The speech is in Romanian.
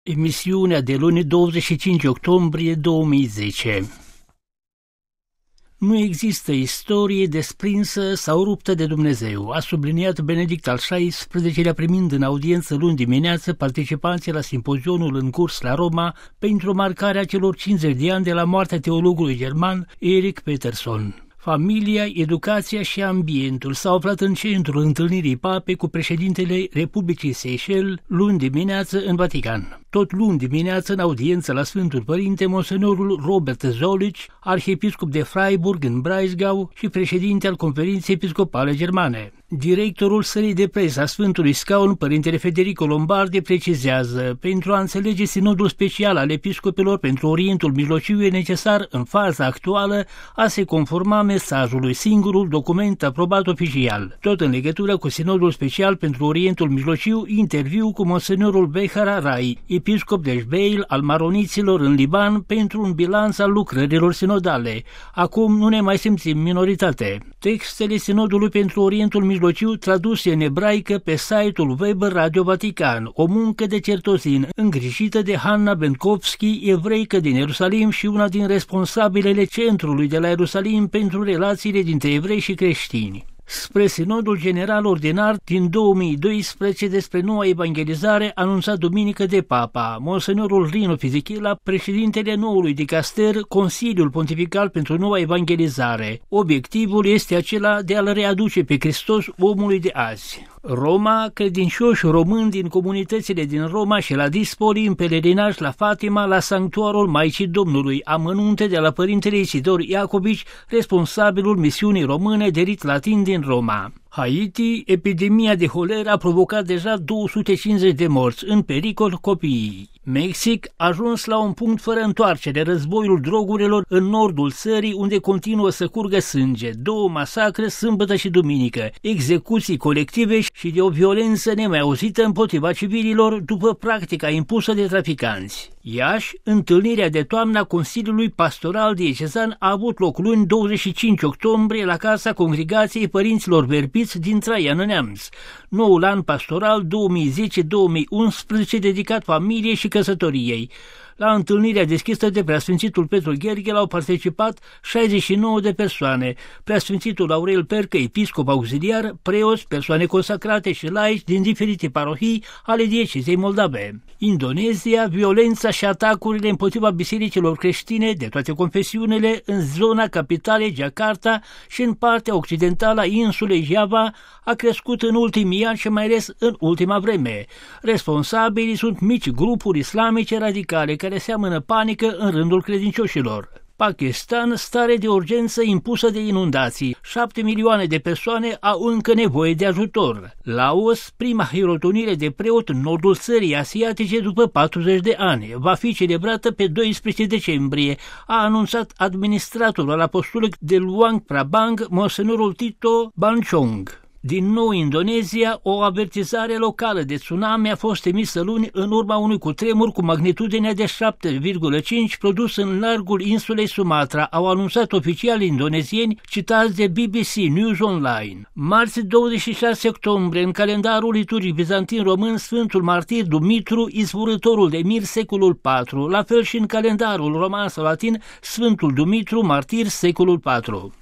Emisiunea de luni 25 octombrie 2010. Nu există istorie desprinsă sau ruptă de Dumnezeu, a subliniat Benedict al XVI-lea primind în audiență luni dimineață participanții la simpozionul în curs la Roma pentru marcarea celor 50 de ani de la moartea teologului german Erich Peterson. Familia, educația și ambientul s-au aflat în centrul întâlnirii papei cu președintele Republicii Seychelles luni dimineață în Vatican. Tot luni dimineață, în audiență la Sfântul Părinte, monsenorul Robert Zolich, arhiepiscop de Freiburg în Breisgau și președinte al Conferinței Episcopale Germane. Directorul sălii de presă a Sfântului Scaun, părintele Federico Lombardi, precizează: pentru a înțelege sinodul special al episcopilor pentru Orientul Mijlociu e necesar, în faza actuală, a se conforma mesajului, singurul document aprobat oficial. Tot în legătură cu sinodul special pentru Orientul Mijlociu, interviu cu monsenorul Behar Arai, episcop de Jbeil al maroniților în Liban, pentru un bilanț al lucrărilor sinodale. Acum nu ne mai simțim minoritate. Textele sinodului pentru Orientul Mijlociu traduse în ebraică pe site-ul web Radio Vatican, o muncă de certozin îngrijită de Hanna Benkovski, evreică din Ierusalim și una din responsabilele centrului de la Ierusalim pentru relațiile dintre evrei și creștini. Spre Sinodul General Ordinar din 2012 despre noua evangelizare anunțat duminică de Papa, monsenorul Rino Fisichella, președintele noului dicaster, Consiliul Pontifical pentru Noua Evangelizare. Obiectivul este acela de a-L readuce pe Hristos omului de azi. Roma, credincioși români din comunitățile din Roma și la Dispoli, în pelerinaj la Fatima, la sanctuarul Maicii Domnului, amănunte de la părintele Isidor Iacobici, responsabilul misiunii române de rit latin din Roma. Haiti, epidemia de holeră a provocat deja 250 de morți, în pericol copiii. Mexic a ajuns la un punct fără întoarcere, războiul drogurilor în nordul țării, unde continuă să curgă sânge, 2 masacre sâmbătă și duminică, execuții colective și de o violență nemai auzită împotriva civililor după practica impusă de traficanți. Iași, întâlnirea de toamnă a Consiliului Pastoral Diecezan a avut loc luni 25 octombrie la Casa Congregației Părinților Verbiți din Traian Neamț. Noul an pastoral 2010-2011 dedicat familiei și căsătoriei. La întâlnirea deschisă de Preasfințitul Petru Gherghel au participat 69 de persoane, Preasfințitul Aurel Percă, episcop auxiliar, preoți, persoane consacrate și laici din diferite parohii ale diecezei Moldave. Indonezia, violența și atacurile împotriva bisericilor creștine de toate confesiunile în zona capitalei Jakarta și în partea occidentală a insulei Java a crescut în ultimii ani și mai ales în ultima vreme. Responsabilii sunt mici grupuri islamice radicale care seamănă panică în rândul credincioșilor. Pakistan, stare de urgență impusă de inundații. 7 milioane de persoane au încă nevoie de ajutor. Laos, prima hirotonire de preot în nordul țării asiatice după 40 de ani, va fi celebrată pe 12 decembrie, a anunțat administratorul apostolic de Luang Prabang, monsenorul Tito Banchong. Din nou Indonezia, o avertizare locală de tsunami a fost emisă luni în urma unui cutremur cu magnitudinea de 7,5 produs în largul insulei Sumatra, au anunțat oficiali indonezieni citați de BBC News Online. Marți 26 octombrie, în calendarul liturgic bizantin român, Sfântul Martir Dumitru, izvorâtorul de mir, secolul IV, la fel și în calendarul roman sau latin, Sfântul Dumitru, martir, secolul IV.